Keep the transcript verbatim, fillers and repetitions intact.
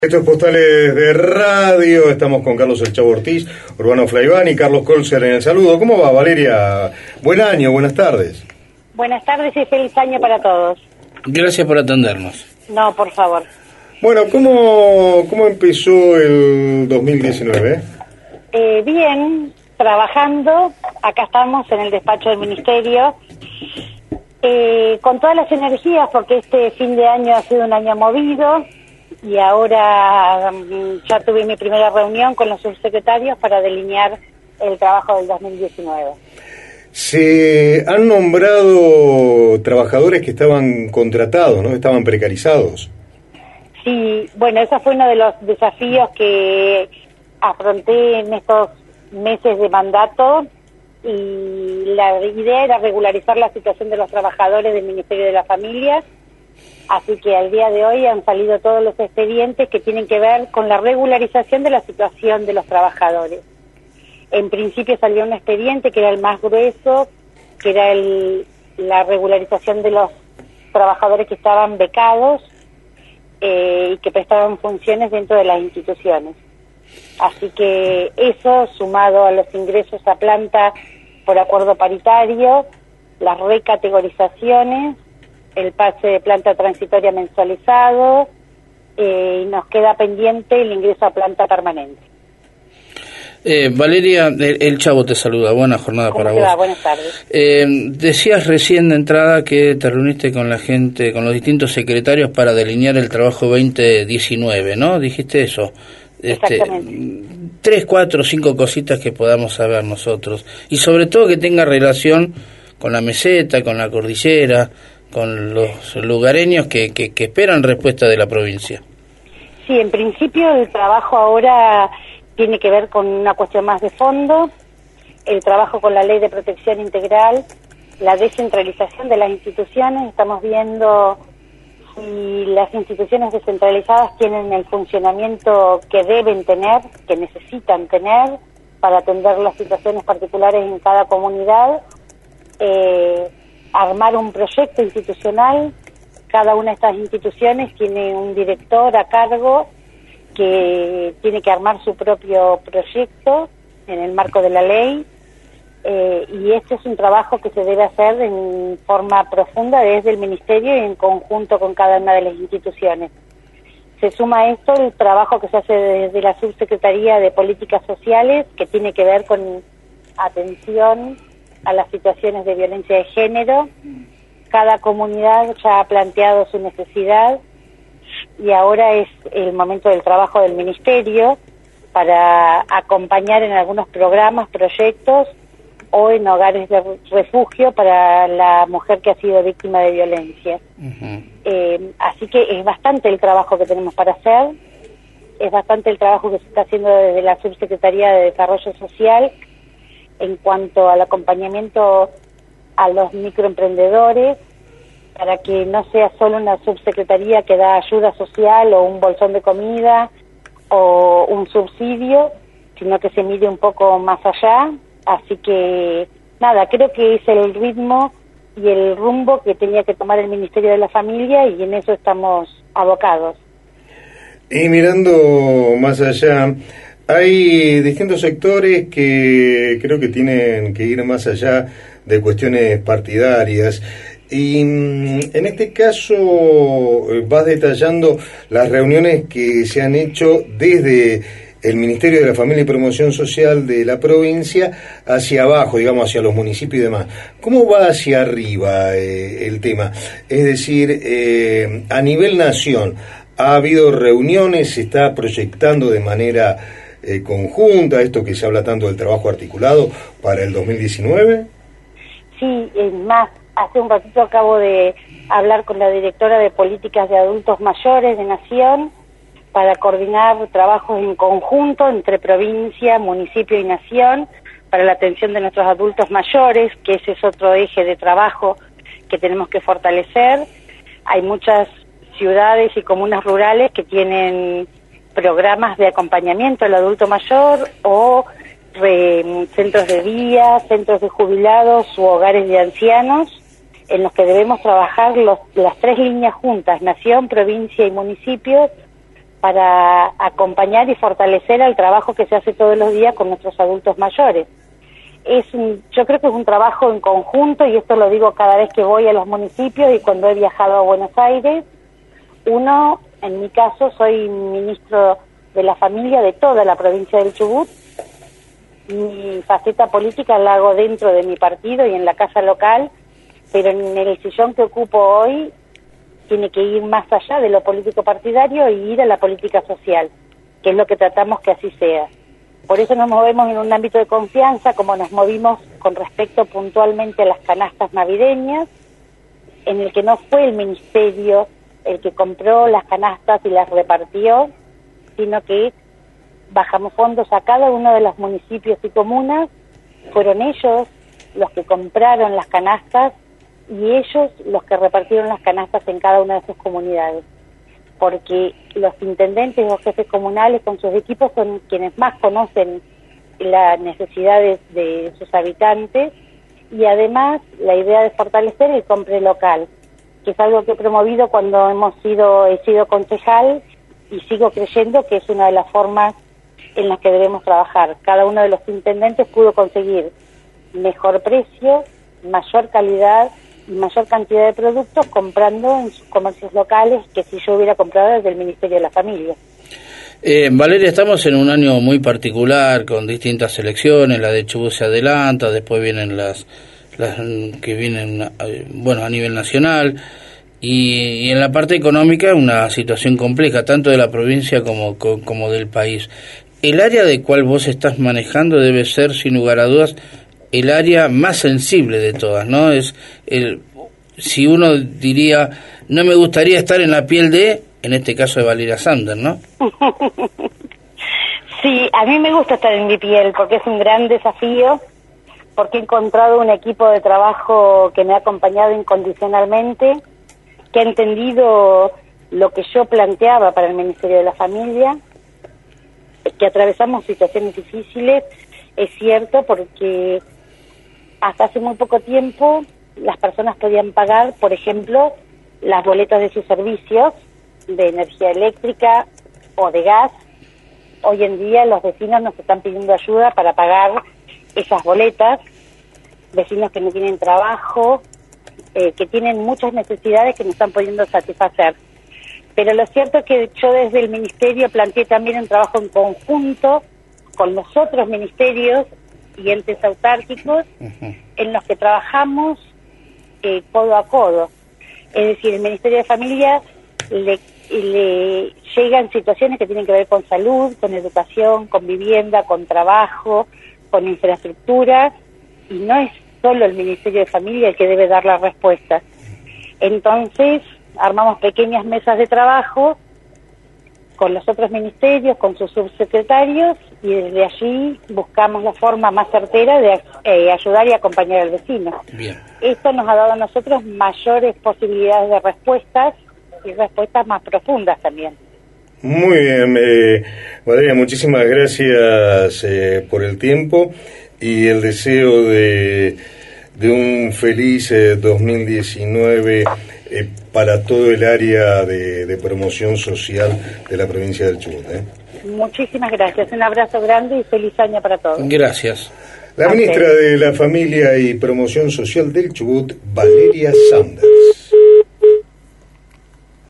Esto es Postales de Radio, estamos con Carlos El Chavo Ortiz, Urbano Flaiván y Carlos Colser en el saludo. ¿Cómo va, Valeria? Buen año, buenas tardes. Buenas tardes y feliz año para todos. Gracias por atendernos. No, por favor. Bueno, ¿cómo, cómo empezó el dos mil diecinueve? Eh, bien, trabajando, acá estamos en el despacho del Ministerio, eh, con todas las energías, porque este fin de año ha sido un año movido. Y ahora um, ya tuve mi primera reunión con los subsecretarios para delinear el trabajo del dos mil diecinueve. Se han nombrado trabajadores que estaban contratados, ¿no? Estaban precarizados. Sí, bueno, ese fue uno de los desafíos que afronté en estos meses de mandato, y la idea era regularizar la situación de los trabajadores del Ministerio de la Familia. Así que al día de hoy han salido todos los expedientes que tienen que ver con la regularización de la situación de los trabajadores. En principio salió un expediente que era el más grueso, que era el, la regularización de los trabajadores que estaban becados eh, y que prestaban funciones dentro de las instituciones. Así que eso, sumado a los ingresos a planta por acuerdo paritario, las recategorizaciones, el pase de planta transitoria mensualizado, eh, y nos queda pendiente el ingreso a planta permanente. Eh, Valeria, el, el Chavo te saluda, buena jornada para vos. Va? Buenas tardes. Eh, decías recién de entrada que te reuniste con la gente, con los distintos secretarios para delinear el trabajo veinte diecinueve, ¿no? Dijiste eso. Exactamente. Este, tres, cuatro, cinco cositas que podamos saber nosotros. Y sobre todo que tenga relación con la meseta, con la cordillera, con los lugareños que, que, que esperan respuesta de la provincia. Sí, en principio el trabajo ahora tiene que ver con una cuestión más de fondo, el trabajo con la Ley de Protección Integral, la descentralización de las instituciones. Estamos viendo si las instituciones descentralizadas tienen el funcionamiento que deben tener, que necesitan tener, para atender las situaciones particulares en cada comunidad. Eh, armar un proyecto institucional. Cada una de estas instituciones tiene un director a cargo que tiene que armar su propio proyecto en el marco de la ley, eh, y este es un trabajo que se debe hacer en forma profunda desde el Ministerio y en conjunto con cada una de las instituciones. Se suma a esto el trabajo que se hace desde la Subsecretaría de Políticas Sociales, que tiene que ver con atención a las situaciones de violencia de género. Cada comunidad ya ha planteado su necesidad y ahora es el momento del trabajo del Ministerio para acompañar en algunos programas, proyectos o en hogares de refugio para la mujer que ha sido víctima de violencia. Uh-huh. Eh, así que es bastante el trabajo que tenemos para hacer, es bastante el trabajo que se está haciendo desde la Subsecretaría de Desarrollo Social en cuanto al acompañamiento a los microemprendedores, para que no sea solo una subsecretaría que da ayuda social o un bolsón de comida o un subsidio, sino que se mire un poco más allá. Así que, nada, creo que es el ritmo y el rumbo que tenía que tomar el Ministerio de la Familia, y en eso estamos abocados. Y mirando más allá, hay distintos sectores que creo que tienen que ir más allá de cuestiones partidarias. Y en este caso vas detallando las reuniones que se han hecho desde el Ministerio de la Familia y Promoción Social de la provincia hacia abajo, digamos, hacia los municipios y demás. ¿Cómo va hacia arriba eh, el tema? Es decir, eh, a nivel nación, ¿ha habido reuniones? ¿Se está proyectando de manera eh, conjunta esto que se habla tanto del trabajo articulado para el dos mil diecinueve? Sí, es más, hace un ratito acabo de hablar con la directora de Políticas de Adultos Mayores de Nación para coordinar trabajos en conjunto entre provincia, municipio y nación para la atención de nuestros adultos mayores, que ese es otro eje de trabajo que tenemos que fortalecer. Hay muchas ciudades y comunas rurales que tienen programas de acompañamiento al adulto mayor o re, centros de día, centros de jubilados u hogares de ancianos, en los que debemos trabajar los, las tres líneas juntas, nación, provincia y municipios, para acompañar y fortalecer el trabajo que se hace todos los días con nuestros adultos mayores. Es un, yo creo que es un trabajo en conjunto, y esto lo digo cada vez que voy a los municipios y cuando he viajado a Buenos Aires. Uno, en mi caso, soy ministro de la familia de toda la provincia del Chubut. Mi faceta política la hago dentro de mi partido y en la casa local, pero en el sillón que ocupo hoy tiene que ir más allá de lo político partidario y ir a la política social, que es lo que tratamos que así sea. Por eso nos movemos en un ámbito de confianza, como nos movimos con respecto puntualmente a las canastas navideñas, en el que no fue el ministerio el que compró las canastas y las repartió, sino que bajamos fondos a cada uno de los municipios y comunas, fueron ellos los que compraron las canastas y ellos los que repartieron las canastas en cada una de sus comunidades, porque los intendentes o jefes comunales con sus equipos son quienes más conocen las necesidades de sus habitantes, y además la idea de fortalecer el compre local, que es algo que he promovido cuando hemos sido he sido concejal, y sigo creyendo que es una de las formas en las que debemos trabajar. Cada uno de los intendentes pudo conseguir mejor precio, mayor calidad y mayor cantidad de productos comprando en sus comercios locales que si yo hubiera comprado desde el Ministerio de la Familia. Eh, Valeria, estamos en un año muy particular con distintas elecciones, la de Chubut se adelanta, después vienen las, las que vienen, bueno, a nivel nacional, y, y en la parte económica una situación compleja, tanto de la provincia como, como del país. El área de cual vos estás manejando debe ser, sin lugar a dudas, el área más sensible de todas, ¿no? Es el, si uno diría, no me gustaría estar en la piel de, en este caso de Valeria Sanders, ¿no? Sí, a mí me gusta estar en mi piel porque es un gran desafío, porque he encontrado un equipo de trabajo que me ha acompañado incondicionalmente, que ha entendido lo que yo planteaba para el Ministerio de la Familia, que atravesamos situaciones difíciles, es cierto, porque hasta hace muy poco tiempo las personas podían pagar, por ejemplo, las boletas de sus servicios de energía eléctrica o de gas. Hoy en día los vecinos nos están pidiendo ayuda para pagar esas boletas, vecinos que no tienen trabajo, eh, que tienen muchas necesidades que no están pudiendo satisfacer. Pero lo cierto es que yo desde el Ministerio planteé también un trabajo en conjunto con los otros ministerios y entes autárquicos, uh-huh, en los que trabajamos eh, codo a codo. Es decir, el Ministerio de Familia le, le llegan situaciones que tienen que ver con salud, con educación, con vivienda, con trabajo, con infraestructura, y no es solo el Ministerio de Familia el que debe dar las respuestas. Entonces, armamos pequeñas mesas de trabajo con los otros ministerios, con sus subsecretarios, y desde allí buscamos la forma más certera de eh, ayudar y acompañar al vecino. Bien. Esto nos ha dado a nosotros mayores posibilidades de respuestas y respuestas más profundas también. Muy bien, eh, Valeria, muchísimas gracias eh, por el tiempo y el deseo de, de un feliz eh, dos mil diecinueve eh, para todo el área de, de promoción social de la provincia del Chubut. ¿eh? Muchísimas gracias, un abrazo grande y feliz año para todos. Gracias. La ministra de la Familia y Promoción Social del Chubut, Valeria Sanders.